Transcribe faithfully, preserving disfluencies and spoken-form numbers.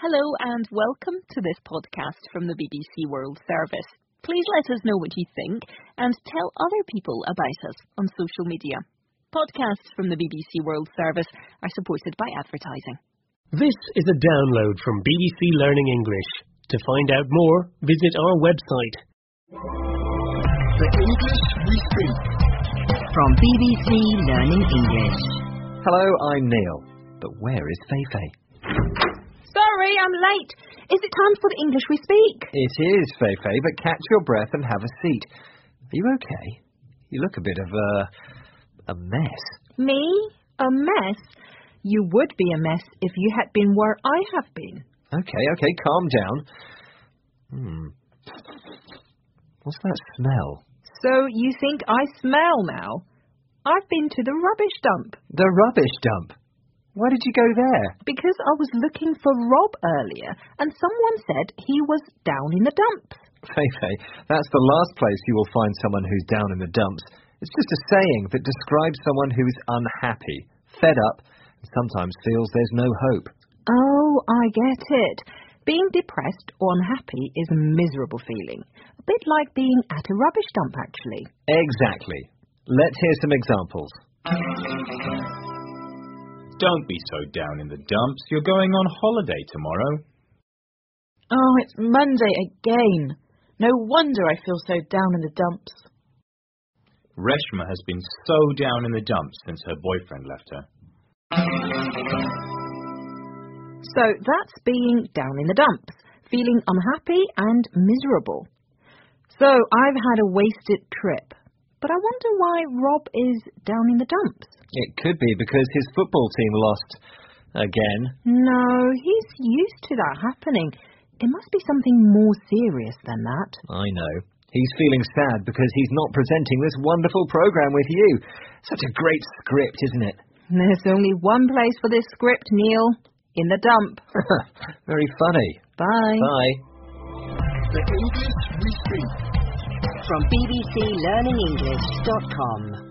Hello and welcome to this podcast from the B B C World Service. Please let us know what you think and tell other people about us on social media. Podcasts from the B B C World Service are supported by advertising. This is a download from B B C Learning English. To find out more, visit our website. The English we speak. From B B C Learning English. Hello, I'm Neil. But where is Feifei? Sorry, I'm late. Is it time for the English we speak? It is, Feifei, but catch your breath and have a seat. Are you okay? You look a bit of a... a mess. Me? A mess? You would be a mess if you had been where I have been. Okay, okay, calm down. Hmm. What's that smell? So you think I smell now? I've been to the rubbish dump. The rubbish dump? Why did you go there? Because I was looking for Rob earlier, and someone said he was down in the dumps. Feifei, that's the last place you will find someone who's down in the dumps. It's just a saying that describes someone who's unhappy, fed up, and sometimes feels there's no hope. Oh, I get it. Being depressed or unhappy is a miserable feeling. A bit like being at a rubbish dump, actually. Exactly. Let's hear some examples. Don't be so down in the dumps. You're going on holiday tomorrow. Oh, it's Monday again. No wonder I feel so down in the dumps. Reshma has been so down in the dumps since her boyfriend left her. So that's being down in the dumps, feeling unhappy and miserable. So I've had a wasted trip. But I wonder why Rob is down in the dumps. It could be because his football team lost again. No, he's used to that happening. It must be something more serious than that. I know. He's feeling sad because he's not presenting this wonderful program with you. Such a great script, isn't it? There's only one place for this script, Neil. In the dump. Very funny. Bye. Bye. The English we speak. From B B C Learning English dot com.